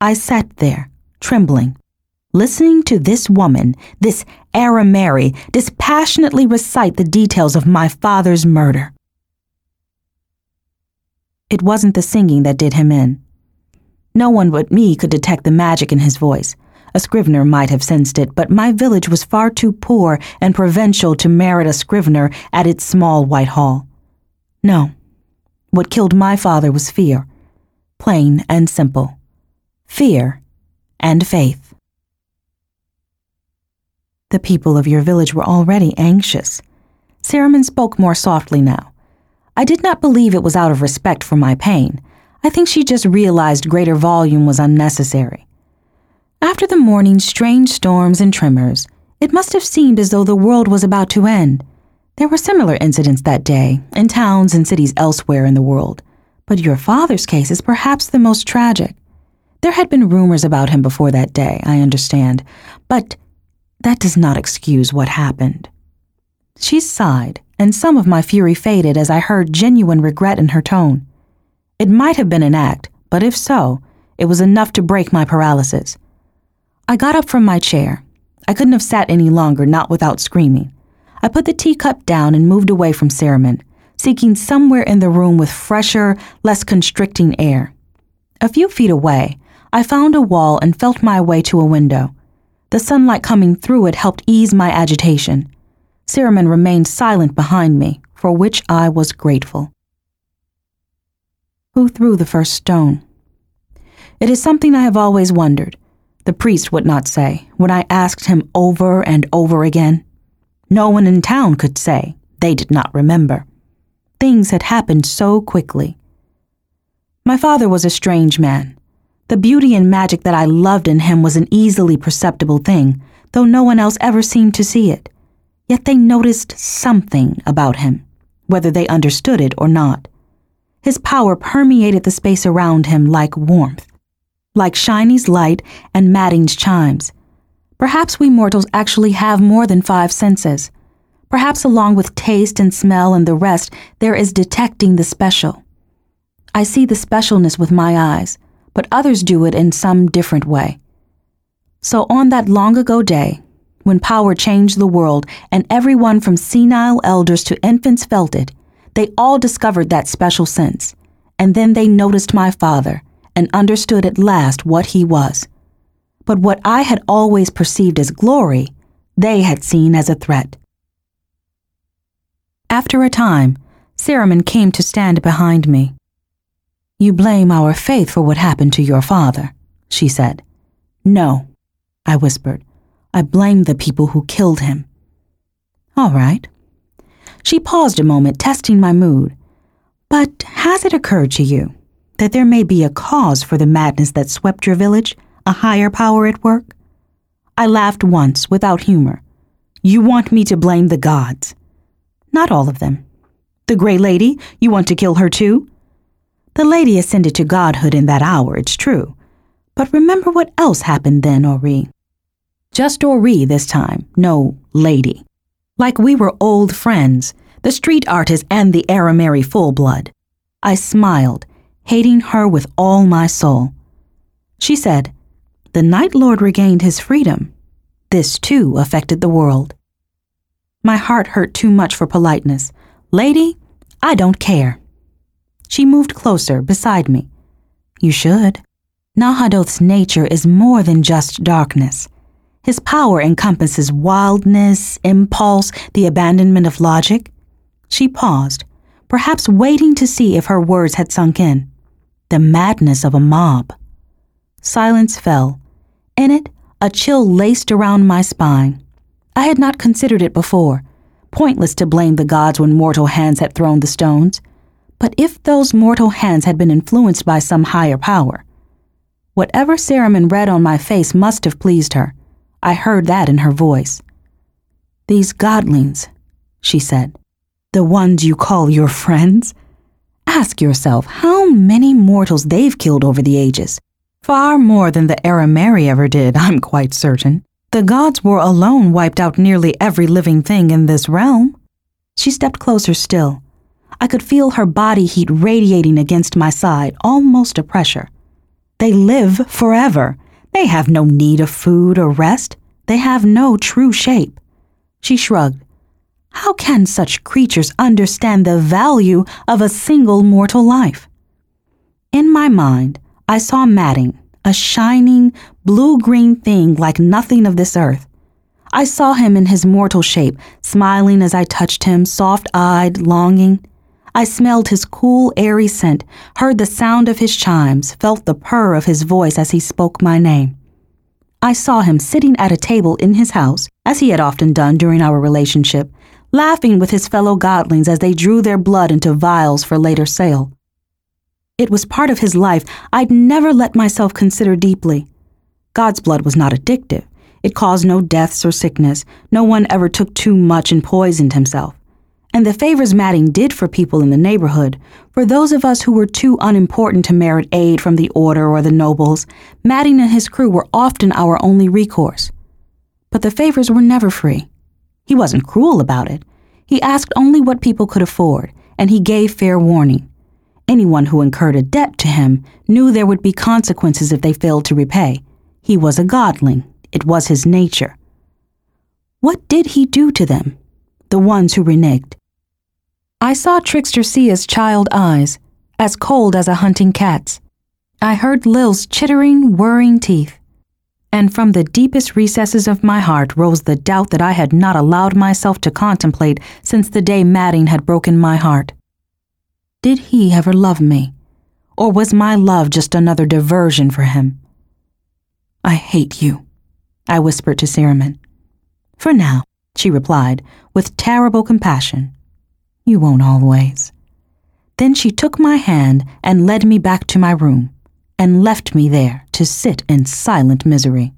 I sat there, trembling, listening to this woman, this Arameri, dispassionately recite the details of my father's murder. It wasn't the singing that did him in. No one but me could detect the magic in his voice. A scrivener might have sensed it, but my village was far too poor and provincial to merit a scrivener at its small white hall. No, what killed my father was fear, plain and simple. Fear and faith. The people of your village were already anxious. Saruman spoke more softly now. I did not believe it was out of respect for my pain. I think she just realized greater volume was unnecessary. After the morning's strange storms and tremors, it must have seemed as though the world was about to end. There were similar incidents that day, in towns and cities elsewhere in the world, but your father's case is perhaps the most tragic. There had been rumors about him before that day, I understand, but that does not excuse what happened. She sighed, and some of my fury faded as I heard genuine regret in her tone. It might have been an act, but if so, it was enough to break my paralysis. I got up from my chair. I couldn't have sat any longer, not without screaming. I put the teacup down and moved away from Saruman, seeking somewhere in the room with fresher, less constricting air. A few feet away, I found a wall and felt my way to a window. The sunlight coming through it helped ease my agitation. Saruman remained silent behind me, for which I was grateful. Who threw the first stone? It is something I have always wondered. The priest would not say, when I asked him over and over again. No one in town could say. They did not remember. Things had happened so quickly. My father was a strange man. The beauty and magic that I loved in him was an easily perceptible thing, though no one else ever seemed to see it. Yet they noticed something about him, whether they understood it or not. His power permeated the space around him like warmth, like Shiny's light and Madding's chimes. Perhaps we mortals actually have more than 5 senses. Perhaps along with taste and smell and the rest, there is detecting the special. I see the specialness with my eyes, but others do it in some different way. So on that long ago day, when power changed the world and everyone from senile elders to infants felt it, they all discovered that special sense, and then they noticed my father and understood at last what he was. But what I had always perceived as glory, they had seen as a threat. After a time, Saruman came to stand behind me. "You blame our faith for what happened to your father," she said. "No," I whispered. "I blame the people who killed him." "All right." She paused a moment, testing my mood. "But has it occurred to you that there may be a cause for the madness that swept your village, a higher power at work?" I laughed once, without humor. "You want me to blame the gods?" "Not all of them." "The Grey Lady? You want to kill her too?" "The lady ascended to godhood in that hour, it's true. But remember what else happened then, Ori. Just Ori this time, no lady. Like we were old friends, the street artist and the Arameri full-blood." I smiled, hating her with all my soul. She said, "The Night Lord regained his freedom. This, too, affected the world." My heart hurt too much for politeness. "Lady, I don't care." She moved closer, beside me. "You should. Nahadoth's nature is more than just darkness. His power encompasses wildness, impulse, the abandonment of logic." She paused, perhaps waiting to see if her words had sunk in. "The madness of a mob." Silence fell. In it, a chill laced around my spine. I had not considered it before. Pointless to blame the gods when mortal hands had thrown the stones. But if those mortal hands had been influenced by some higher power, whatever Saruman read on my face must have pleased her. I heard that in her voice. "These godlings," she said, "the ones you call your friends? Ask yourself how many mortals they've killed over the ages. Far more than the Arameri ever did, I'm quite certain. The gods war alone wiped out nearly every living thing in this realm." She stepped closer still. I could feel her body heat radiating against my side, almost a pressure. They live forever. They have no need of food or rest. They have no true shape. She shrugged. How can such creatures understand the value of a single mortal life? In my mind, I saw matting, a shining, blue-green thing like nothing of this earth. I saw him in his mortal shape, smiling as I touched him, soft-eyed, longing. I smelled his cool, airy scent, heard the sound of his chimes, felt the purr of his voice as he spoke my name. I saw him sitting at a table in his house, as he had often done during our relationship, laughing with his fellow godlings as they drew their blood into vials for later sale. It was part of his life I'd never let myself consider deeply. God's blood was not addictive. It caused no deaths or sickness. No one ever took too much and poisoned himself. And the favors matting did for people in the neighborhood, for those of us who were too unimportant to merit aid from the order or the nobles, Matting and his crew were often our only recourse. But the favors were never free. He wasn't cruel about it. He asked only what people could afford, and he gave fair warning. Anyone who incurred a debt to him knew there would be consequences if they failed to repay. He was a godling. It was his nature. What did he do to them, the ones who reneged? I saw Trickster Sia's child eyes, as cold as a hunting cat's. I heard Lil's chittering, whirring teeth. And from the deepest recesses of my heart rose the doubt that I had not allowed myself to contemplate since the day Matting had broken my heart. Did he ever love me? Or was my love just another diversion for him? I hate you, I whispered to Saramin. For now, she replied, with terrible compassion. You won't always. Then she took my hand and led me back to my room, and left me there to sit in silent misery.